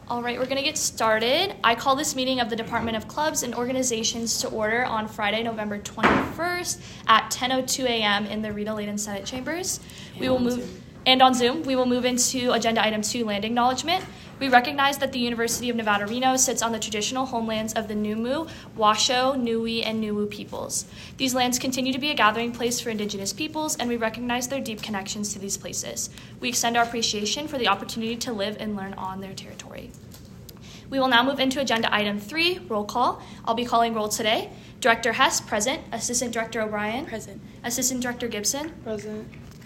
All right, we're going to get started. I call this meeting of the Department of Clubs and Organizations to order on Friday, November 21st at 10:02 a.m. in the Rita Layton Senate Chambers. And on Zoom, we will move into Agenda Item 2, Land Acknowledgement. We recognize that the University of Nevada, Reno sits on the traditional homelands of the Numu, Washoe, Nui, and Nuwu peoples. These lands continue to be a gathering place for Indigenous peoples, and we recognize their deep connections to these places. We extend our appreciation for the opportunity to live and learn on their territory. We will now move into Agenda Item 3, Roll Call. I'll be calling roll today. Director Hess, present. Assistant Director O'Brien. Present. Assistant Director Gibson. Present.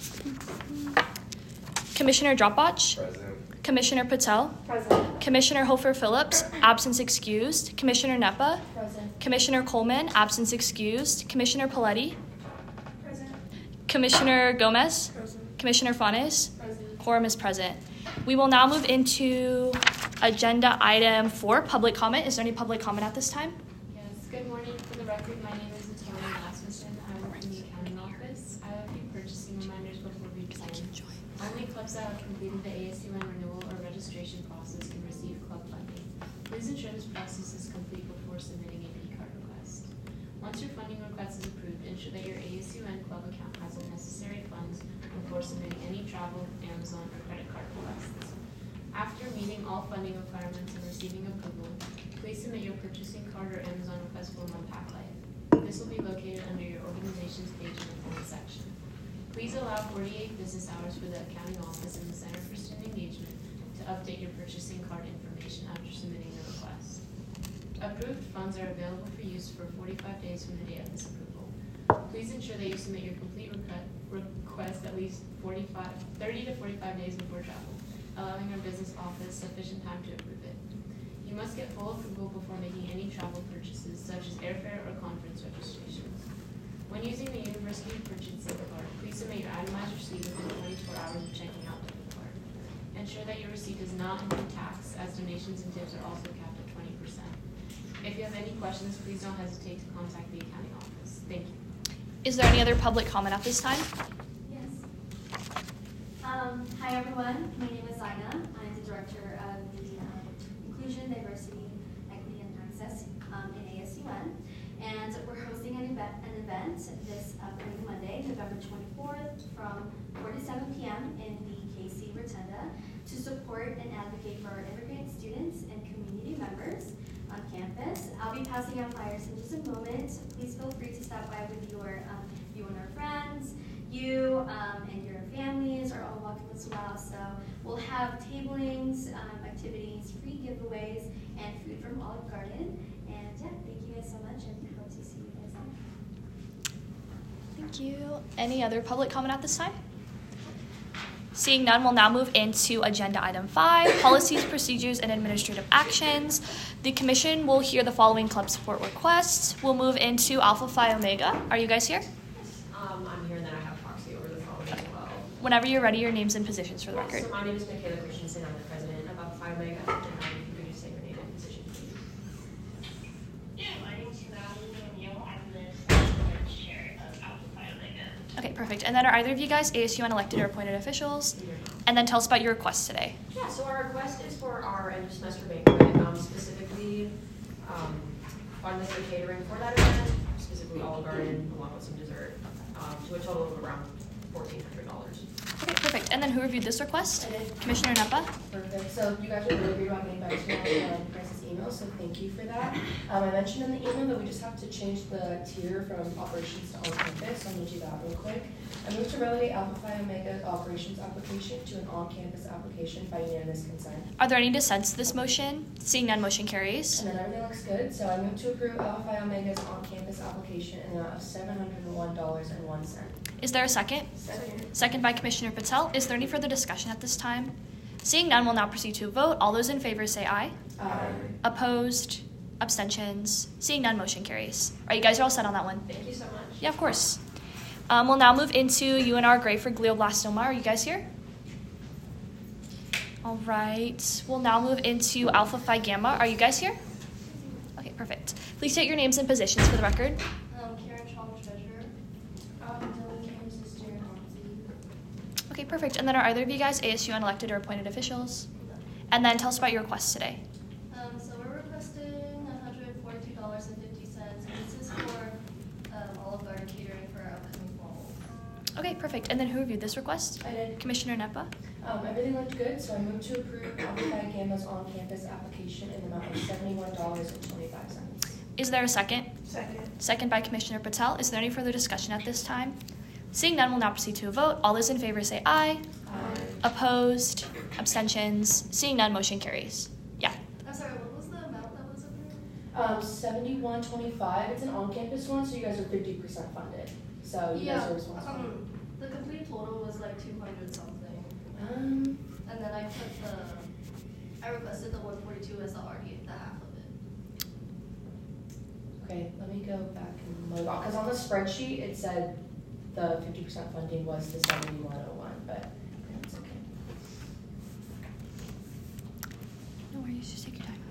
Commissioner Dropbotch. Present. Commissioner Patel. Present. Commissioner Hofer Phillips, absence excused. Commissioner Nepa. Present. Commissioner Coleman, absence excused. Commissioner Paletti. Present. Commissioner Gomez. Present. Commissioner Fanes. Present. Quorum is present. We will now move into Agenda Item 4, public comment. Is there any public comment at this time? Yes, good morning. For the record, my name is Natalia Rasmussen. I work in the accounting office. I have a few purchasing reminders before we begin. Only clubs that have completed the ASUN renewal or registration process can receive club funding. Please ensure this process is complete before submitting a P-card request. Once your funding request is approved, ensure that your ASUN club account has the necessary funds before submitting any travel, Amazon, or credit card requests. After meeting all funding requirements and receiving approval, please submit your purchasing card or Amazon request form on PacLife. This will be located under your organization's page in the form section. Please allow 48 business hours for the accounting office and the Center for Student Engagement to update your purchasing card information after submitting the request. Approved funds are available for use for 45 days from the date of this approval. Please ensure that you submit your complete request at least 30 to 45 days before travel, allowing our business office sufficient time to approve it. You must get full approval before making any travel purchases, such as airfare or conference registrations. When using the University Purchasing Card, please submit your itemized receipt within 24 hours of checking out the card. Ensure that your receipt does not include tax, as donations and tips are also capped at 20%. If you have any questions, please don't hesitate to contact the accounting office. Thank you. Is there any other public comment at this time? Yes. Hi everyone. My name is Zaina. I'm the director of the Inclusion, Diversity, Equity, and Access in ASUN. And we're hosting an event this upcoming Monday, November 24th from 4 to 7 p.m. in the KC Rotunda to support and advocate for our immigrant students and community members on campus. I'll be passing out flyers in just a moment. Please feel free to stop by with your you and our friends. You and your families are all welcome as well. So we'll have tablings, activities, free giveaways, and food from Olive Garden. And yeah, thank you guys so much, and hope to see you guys there. Thank you. Any other public comment at this time? Seeing none, we'll now move into Agenda Item 5, Policies, Procedures, and Administrative Actions. The Commission will hear the following club support requests. We'll move into Alpha Phi Omega. Are you guys here? I'm here, and then I have proxy over the phone as well. Whenever you're ready, your names and positions for the record. So my name is Michaela Christensen. I'm the president of Alpha Phi Omega, and if you could just say your name and position, please. Yeah, my name is Natalie O'Neill. I'm the chair of Alpha Phi Omega. Okay, perfect. And then are either of you guys ASUN elected or appointed officials? And then tell us about your request today. Yeah, so our request is for our end of semester banquet, specifically funds and catering for that event, specifically Olive Garden, along with some dessert, to a total of around $1,400. Okay, perfect. And then who reviewed this request? Commissioner Nepa? Perfect. So you guys were really great about getting back to me on Price's email, so thank you for that. I mentioned in the email that we just have to change the tier from operations to on-campus, so I'm going to do that real quick. I moved to relegate Alpha Phi Omega operations application to an on-campus application by unanimous consent. Are there any dissents to this motion? Seeing none, motion carries. And then everything looks good, so I moved to approve Alpha Phi Omega's on-campus application in the amount of $701.01. Is there a second? Second by Commissioner Patel. Is there any further discussion at this time? Seeing none, we'll now proceed to a vote. All those in favor say aye. Aye. Opposed? Abstentions? Seeing none, motion carries. All right, you guys are all set on that one? Thank you so much. Yeah, of course. We'll now move into UNR Gray for glioblastoma. Are you guys here? All right. We'll now move into Alpha Phi Gamma. Are you guys here? Okay, perfect. Please state your names and positions for the record. Karen Chalmers, treasurer. Dylan James, sister, and Okay, perfect. And then are either of you guys ASUN elected or appointed officials? And then tell us about your request today. So we're requesting $142.50, and this is for Olive Garden catering for our upcoming fall. Okay, perfect. And then who reviewed this request? I did. Commissioner Nepa. Everything looked good, so I moved to approve Amplify Gamma's on-campus application in the amount of $71.25. Is there a second? Second. Second by Commissioner Patel. Is there any further discussion at this time? Seeing none, we'll now proceed to a vote. All those in favor say aye. Aye. Opposed? Abstentions? Seeing none, motion carries. Yeah. I'm sorry, what was the amount that was approved? $71.25. It's an on-campus one, so you guys are 50% funded. So you guys are responsible. The complete total was like 200 something. Um, And then I requested the 142 as the half of it. okay, let me go back and look, because on the spreadsheet, it said the 50% funding was the 7101, but that's okay. No worries, just take your time.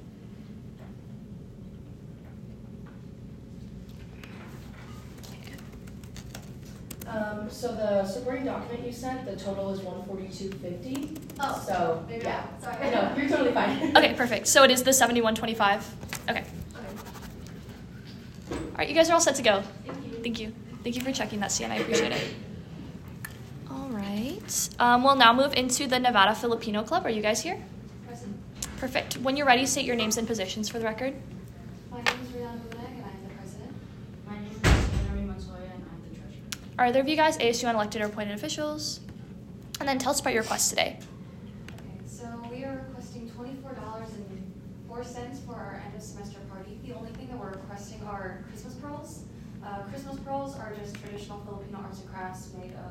So the supporting document you sent, the total is $142.50. Oh, So, maybe yeah. I'm sorry. No, you're totally fine. Okay, perfect. So it is the 7125. Okay. Okay. All right, you guys are all set to go. Thank you. Thank you. Thank you for checking that, Sienna. I appreciate it. All right. We'll now move into the Nevada Filipino Club. Are you guys here? Present. Perfect. When you're ready, state your names and positions for the record. My name is Rihanna Bumaneg, and I'm the president. My name is Henry Montoya, and I'm the treasurer. Are either of you guys ASU unelected or appointed officials? And then tell us about your request today. Okay, so we are requesting $24.04 for our end of semester party. The only thing that we're requesting are Christmas pearls. Christmas pearls are just traditional Filipino arts and crafts made of.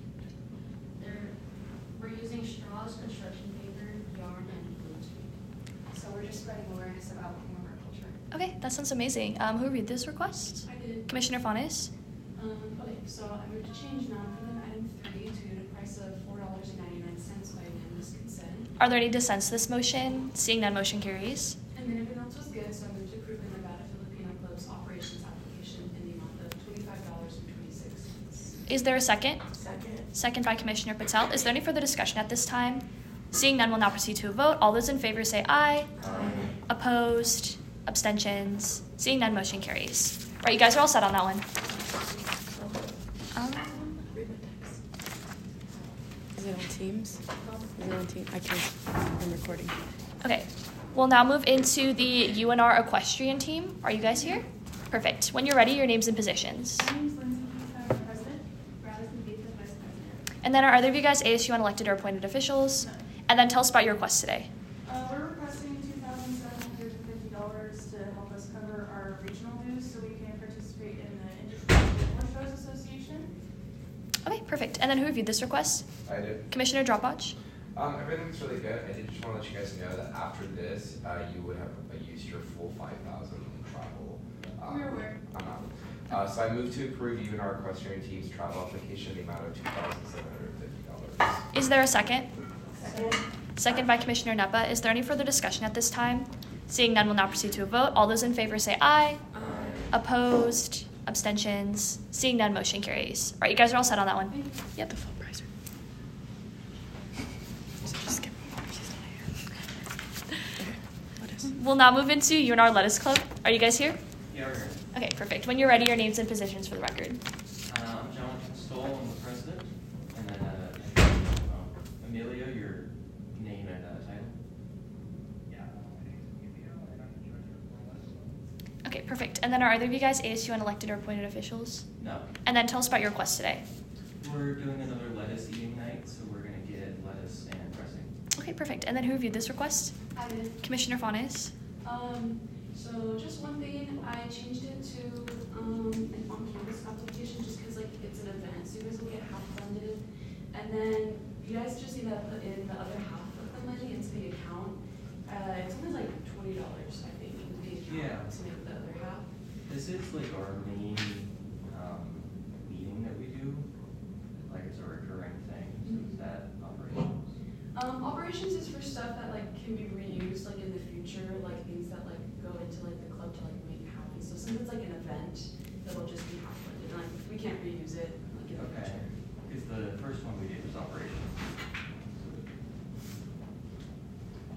We're using straws, construction paper, yarn, and glue. So we're just spreading awareness about warm our culture. Okay, that sounds amazing. Who reviewed this request? I did. Commissioner Fanes. Okay, so I moved to change non-payment item 3 to a price of $4.99 by unanimous consent. Are there any dissents to this motion? Seeing none, motion carries. And then everything else was good, so I moved to approve the Nevada Filipino Club's operations application in the amount of $25.26. Is there a second? Second. Second by Commissioner Patel. Is there any further discussion at this time? Seeing none, we'll now proceed to a vote. All those in favor say aye. Aye. Opposed? Abstentions? Seeing none, motion carries. All right, you guys are all set on that one. Is it on Teams? Is it on Teams? I can't. I'm recording. Okay, we'll now move into the UNR equestrian team. Are you guys here? Perfect. When you're ready, your names and positions. My name is Lindsay Keith, I'm the president. Radisson Keith, the vice president. And then are either of you guys ASU unelected or appointed officials? No. And then tell us about your request today. We're requesting $2,750 to help us cover our regional dues so we can participate in the International Horse Shows Association. Okay, perfect. And then who reviewed this request? I did. Commissioner Dropwatch. Everything's really good. I did just want to let you guys know that after this, you would have used your full $5,000 in travel. We're aware. I'm out. So I moved to approve you and our equestrian team's travel application in the amount of $2,750. Is there a second? Second. Second by Commissioner Nepa. Is there any further discussion at this time? Seeing none, we'll now proceed to a vote. All those in favor say aye. Opposed? Abstentions? Seeing none, motion carries. All right, you guys are all set on that one. Yep. The full price. So just skip over. She's not here. Okay. What is? We'll now move into UNR Lettuce Club. Are you guys here? Yeah, we're here. Okay, perfect. When you're ready, your names and positions for the record. I'm Jonathan Stoll, I'm the president. And then Amelia, your name and title. Okay, perfect. And then are either of you guys ASU unelected or appointed officials? No. And then tell us about your request today. We're doing another lettuce eating night, so we're going to get lettuce and dressing. Okay, perfect. And then who reviewed this request? I did. Commissioner Fanes. So just one thing, I changed it to an on-campus application just because like it's an event, so you guys will get half funded. And then you guys just need to put in the other half of the money into the account. It's only like $20, I think, into the account Yeah. to make the other half. This is like our main meeting that we do. Like it's a recurring thing. So is that operations? Operations is for stuff that like can be reused like in the future, like things that like go into like the club to like make happen. So since it's like an event, it'll just be half funded. Like we can't reuse it like in the Okay. future. Because the first one we did was operations.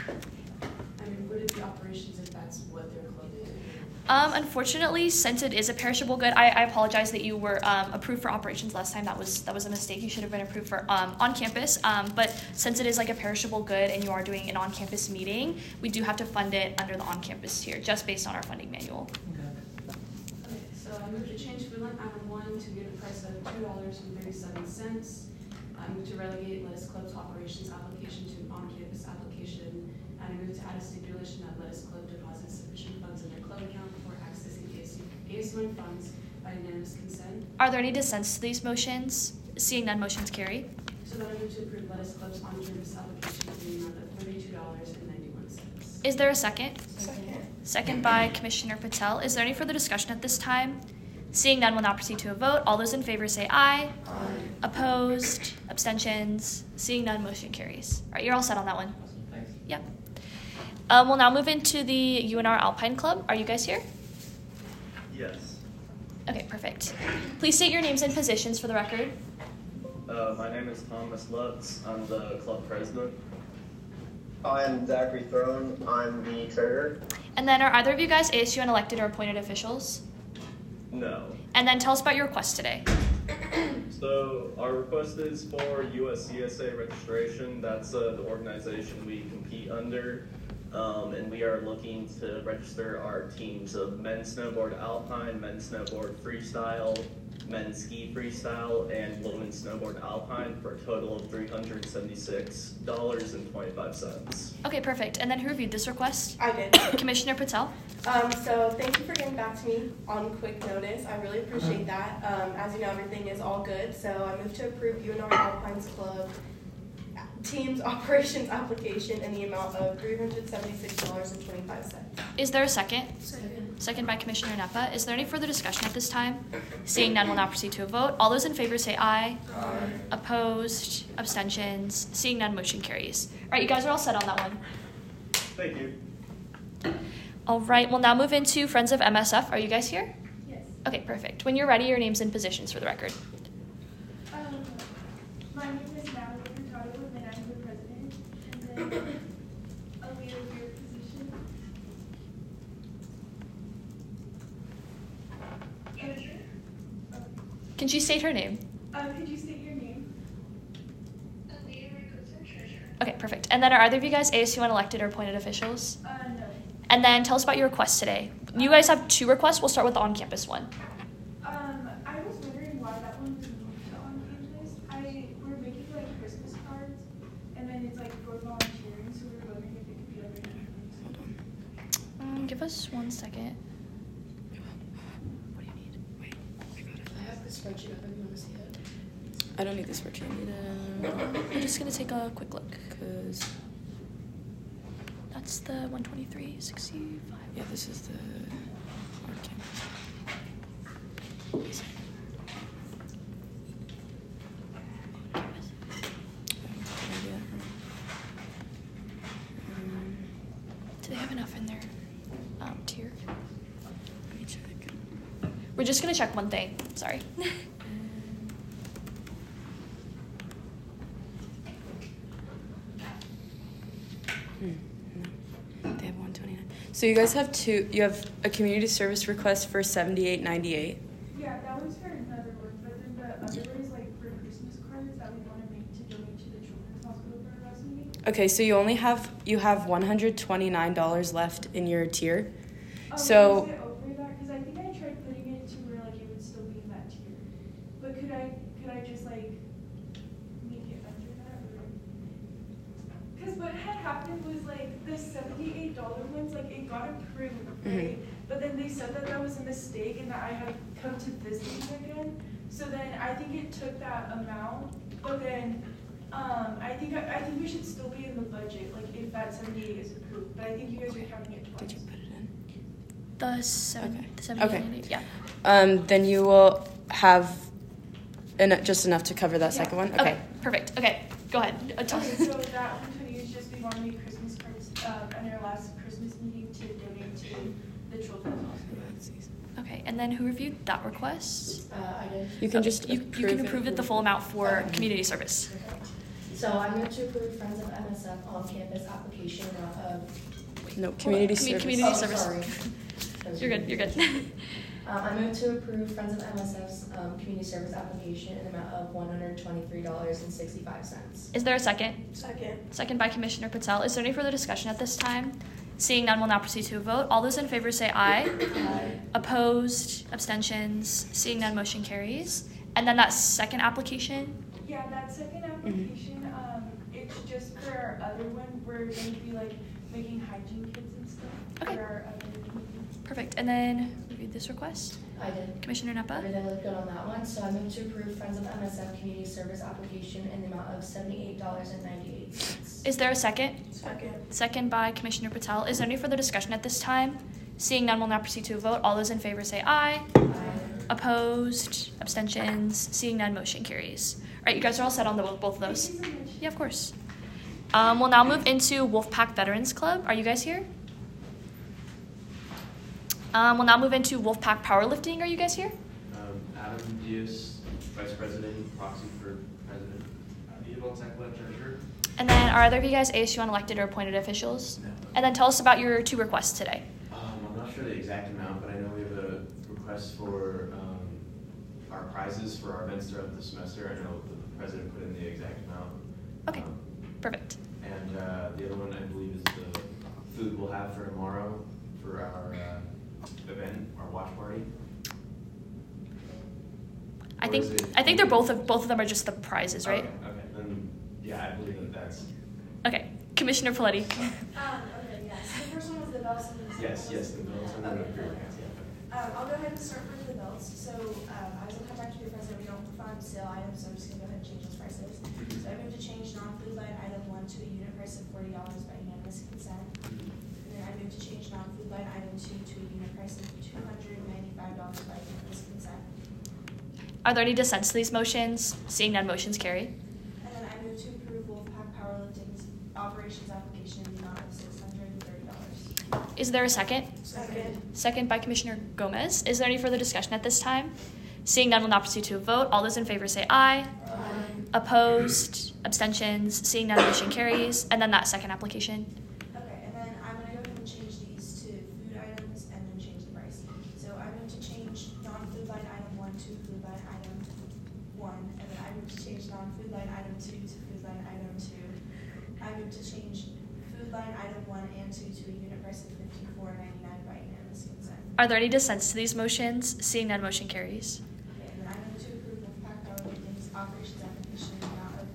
I mean, would it be operations if that's what their club is? Unfortunately, since it is a perishable good, I apologize that you were approved for operations last time. That was a mistake. You should have been approved for on campus. But since it is like a perishable good and you are doing an on-campus meeting, we do have to fund it under the on-campus tier, just based on our funding manual. Okay, so I move to change food line item 1 to get a price of $2.37. I move to relegate Lettuce Club's operations application to an on-campus application. And I move to add a stipulation that Lettuce Club deposits sufficient funds in their club account for accessing ASU1 funds by unanimous consent. Are there any dissents to these motions? Seeing none, motions carry. So then I move to approve Lettuce Club's on-campus application in the amount of $32.91. Is there a second? Second. Second by Commissioner Patel. Is there any further discussion at this time? Seeing none, we'll now proceed to a vote. All those in favor say aye. Aye. Opposed? Abstentions? Seeing none, motion carries. All right, you're all set on that one. Awesome, thanks. Yep. We'll now move into the UNR Alpine Club. Are you guys here? Yes. Okay, perfect. Please state your names and positions for the record. My name is Thomas Lutz. I'm the club president. I'm Zachary Throne. I'm the treasurer. And then are either of you guys ASUN elected or appointed officials? No. And then tell us about your request today. So our request is for USCSA registration. That's the organization we compete under. And we are looking to register our teams of men's snowboard alpine, men's snowboard freestyle, men's ski freestyle, and women's snowboard alpine for a total of $376.25. Okay, perfect. And then who reviewed this request? I did. Commissioner Patel. So thank you for getting back to me on quick notice. I really appreciate that. As you know, everything is all good. So I moved to approve UNR Alpines Club team's operations application in the amount of $376.25. Is there a second? Second. Second by Commissioner Nepa. Is there any further discussion at this time? Seeing none, we'll now proceed to a vote. All those in favor say aye. Aye. Opposed? Abstentions? Seeing none, motion carries. All right, you guys are all set on that one. Thank you. All right, we'll now move into Friends of MSF. Are you guys here? Yes. Okay, perfect. When you're ready, your names and positions for the record. My name is Natalie Furtado, and I'm the president. And then Alita, your position. Treasurer. Can she state her name? Could you state your name? Alita Ricosa, treasurer. Okay, perfect. And then are either of you guys ASUN elected or appointed officials? No. And then tell us about your request today. You guys have two requests. We'll start with the on-campus one. I was wondering why that one was moved to on campus. We're making like Christmas cards, and then it's like for volunteering, so we were wondering if it could be other campus. Give us 1 second. What do you need? I have the spreadsheet up if you want to see it. I don't need this spreadsheet. I need We're just gonna take a quick look. because That's the 123.65. yeah, this is the on-campus. Do they have enough in their tier? Let me check. We're just gonna check one thing. Sorry. They have 129. So you guys have two. You have a community service request for $78.98. Yeah, that was for another one, but then the other one is like for Christmas cards that we want to make to donate to the Children's Hospital for our last meeting. Okay, so you have $129 left in your tier. Is So it over that? Because I think I tried putting it to where like it would still be in that tier. But could I just like make it under that? Because what had happened was like the $78 ones, like it got approved, right? But then they said that that was a mistake and that I had come to this meeting again. So then I think it took that amount, but then I think we should still be in the budget, like if that 78 is approved. But I think you guys are counting it twice. did you put it in? The 7, Okay. the 78, Okay. yeah. Then you will have just enough to cover that second one. Okay. Perfect. Okay, go ahead. Okay, so that 120 is just we want to make Christmas cards at our last Christmas meeting to donate to the Children's Hospital. Okay, and then who reviewed that request? I did. You can just you can approve it the full amount for community service. So I move to approve Friends of MSF on-campus application of No, community service. Community service. Sorry. You're good. You're good. I move to approve Friends of MSF's community service application in the amount of $123.65. Is there a second? Second. Second by Commissioner Patel. Is there any further discussion at this time? Seeing none, we'll now proceed to a vote. All those in favor say aye. Aye. Opposed? Abstentions? Seeing none, motion carries. And then that second application? Yeah, that second application, it's just for our other one. We're going to be like making hygiene kits and stuff Okay. for our other community. Perfect. And then reviewed this request. I did. Commissioner Nepa? Everything looked good on that one, so I move to approve Friends of MSF community service application in the amount of $78.98. Is there a second? Second. Second by Commissioner Patel. Is there any further discussion at this time? Seeing none, we'll now proceed to a vote. All those in favor say aye. Aye. Opposed? Abstentions? Seeing none, motion carries. All right, you guys are all set on both of those? Yeah, of course. We'll now move into Wolfpack Veterans Club. Are you guys here? We'll now move into Wolfpack Powerlifting. Are you guys here? Adam Diaz, Vice President, proxy for President. Theodore Tekla, Treasurer. And then are either of you guys ASU unelected or appointed officials? No. And then tell us about your two requests today. I'm not sure the exact amount, but I know we have a request for our prizes for our events throughout the semester. I know the president put in the exact amount. Okay, perfect. And the other one, I believe, is the food we'll have for tomorrow for our event, our watch party. I think they're both of them are just the prizes, right? Okay. Then yeah, I believe that's. Okay, Commissioner Paletti. Okay, yes. The first one was the belts and the Yes, the bills and then the beer cans, yeah. I'll go ahead and start with the belts. So I was in contact with your president. We don't fund sale items, so I'm just gonna go ahead and change those prices. So I moved to change non-food line item 1 to a unit price of $40 by unanimous consent. And then I moved to change non-food line item 2 to a unit price of $295 by unanimous consent. Are there any dissents to these motions? Seeing none, motions carry. And then I moved to approve Wolfpack Powerlifting's operations application in the amount of $630. Is there a second? Second. Second by Commissioner Gomez. Is there any further discussion at this time? Seeing none, we'll now proceed to a vote. All those in favor say aye. Aye. Opposed? Abstentions? Seeing none, motion carries. And then that second application. Okay, and then I'm gonna go ahead and change these to food items and then change the price. So I moved to change non-food line item 1 to food line item 1, and then I moved to change non-food line item 2 to food line item 2. I moved to change food line item 1 and 2 to a unit price of $54.99 by unanimous consent. Are there any dissents to these motions? Seeing none, motion carries. Okay, and then I moved to approve Wolfpack Powerlifting's operations application in the amount of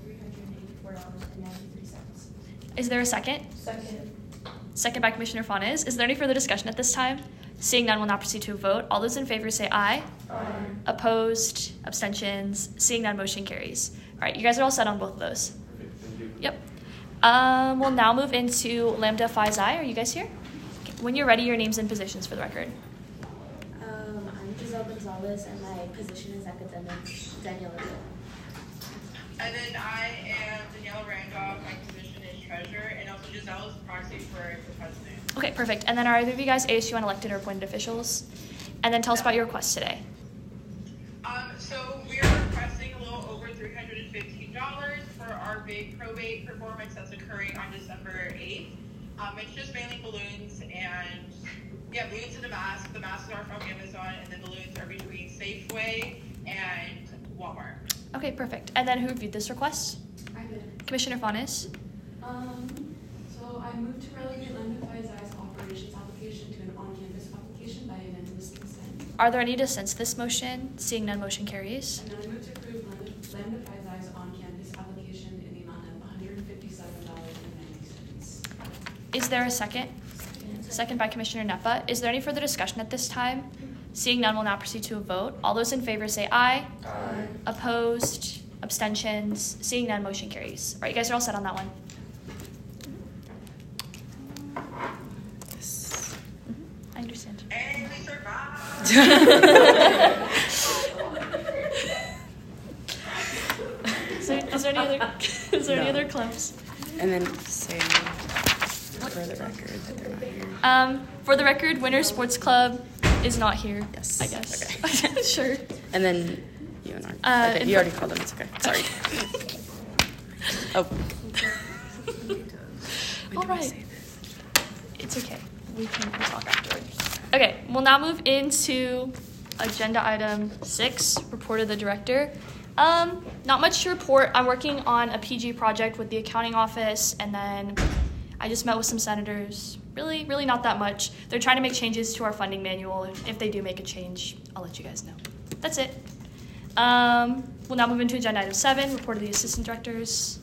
$384.93. Is there a second? Second. Second by Commissioner Faunes. Is there any further discussion at this time? Seeing none, we'll now proceed to a vote. All those in favor say aye. Aye. Opposed? Abstentions? Seeing none, motion carries. All right, you guys are all set on both of those. Perfect, thank you. Yep. We'll now move into Lambda Phi Xi. Are you guys here? Okay. When you're ready, your names and positions for the record. I'm Giselle Gonzalez, and my position is academic. Daniela. And then I am Daniela Randolph. My position is treasurer, and also Giselle is proxy for the president. Okay, perfect. And then are either of you guys ASU unelected or appointed officials? And then tell us about your request today. So we're requesting a little over $315 for our big probate performance that's occurring on December 8th. It's just mainly balloons and balloons and a mask. The masks are from Amazon, and the balloons are between Safeway and Walmart. Okay, perfect. And then who reviewed this request? I did. Commissioner Faunes. So I moved to relegate Lambda Phi Xi's operations application to an on-campus application by unanimous consent. Are there any dissents to this motion? Seeing none, motion carries. And then I moved to approve Lambda Phi Xi's on-campus application in the amount of $157.90. Is there a second? Second by Commissioner Nepa. Is there any further discussion at this time? Seeing none, we'll now proceed to a vote. All those in favor say aye. Aye. Opposed? Abstentions? Seeing none, motion carries. All right, you guys are all set on that one. I understand. And we survived. Is there any other clubs? And then say for the record that they're not here. For the record, Winter Sports Club is not here. Yes. I guess. Okay. Sure. And then UNR. Okay, and you already called them. It's okay. Sorry. Oh. All right. It's okay. We can talk afterwards. Okay, we'll now move into agenda item 6, report of the director. Not much to report. I'm working on a PG project with the accounting office, and then I just met with some senators. Really not that much. They're trying to make changes to our funding manual. If they do make a change, I'll let you guys know. That's it. We'll now move into agenda item 7, report of the assistant directors.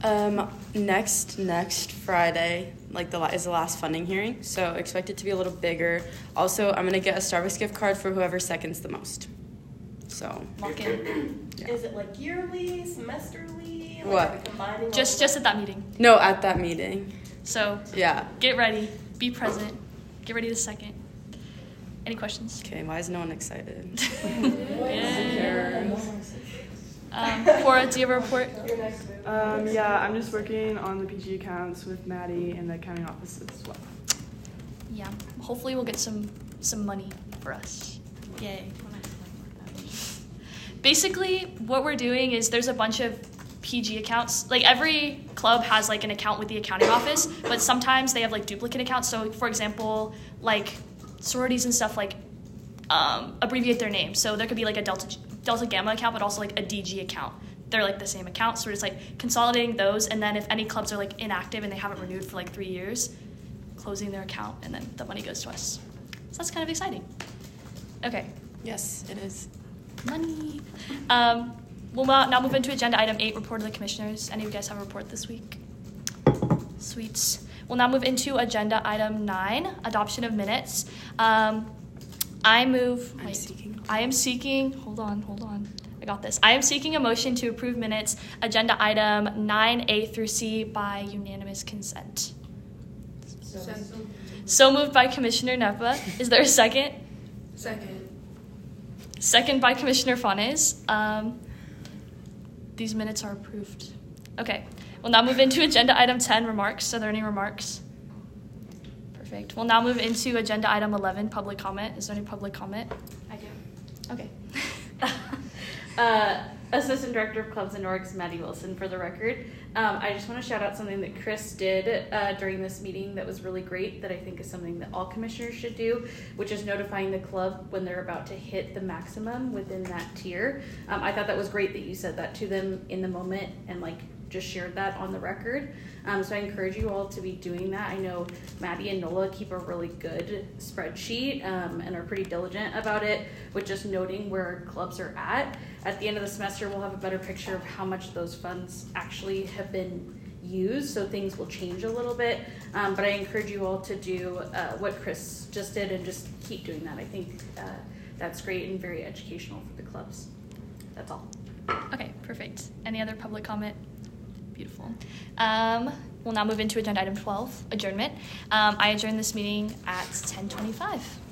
Next Friday, is the last funding hearing, so expect it to be a little bigger. Also, I'm gonna get a Starbucks gift card for whoever seconds the most. So lock in. Yeah. Is it like yearly, semesterly? What? Are we combining Just at that meeting. No, at that meeting. So yeah, get ready, be present, get ready to second. Any questions? Okay, why is no one excited? Cora, do you have a report? Yeah, I'm just working on the PG accounts with Maddie in the accounting office as well. Yeah, hopefully we'll get some money for us. Yay. Basically, what we're doing is there's a bunch of PG accounts. Like every club has like an account with the accounting office, but sometimes they have like duplicate accounts. So for example, like sororities and stuff like abbreviate their name. So there could be like a Delta Gamma account, but also like a DG account. They're like the same account. So we're just like consolidating those. And then if any clubs are like inactive and they haven't renewed for like 3 years, closing their account, and then the money goes to us. So that's kind of exciting. Okay. Yes, it is. Money. We'll now move into agenda item 8, report of the commissioners. Any of you guys have a report this week? Sweet. We'll now move into agenda item 9, adoption of minutes. I am seeking, hold on. I got this. I am seeking a motion to approve minutes, agenda item 9A through C by unanimous consent. So moved by Commissioner Nepa. Is there a second? Second by Commissioner Fanes. These minutes are approved. Okay. We'll now move into agenda item 10, remarks. Are there any remarks? Perfect. We'll now move into agenda item 11, public comment. Is there any public comment? I do. Okay. Assistant Director of Clubs and Orgs, Maddie Wilson, for the record. I just want to shout out something that Chris did during this meeting that was really great, that I think is something that all commissioners should do, which is notifying the club when they're about to hit the maximum within that tier. I thought that was great that you said that to them in the moment and just shared that on the record. So I encourage you all to be doing that. I know Maddie and Nola keep a really good spreadsheet and are pretty diligent about it with just noting where clubs are at. At the end of the semester, we'll have a better picture of how much those funds actually have been used, so things will change a little bit. But I encourage you all to do what Chris just did and just keep doing that. I think that's great and very educational for the clubs. That's all. Okay, perfect. Any other public comment? Beautiful. We'll now move into agenda item 12, adjournment. I adjourn this meeting at 10:25.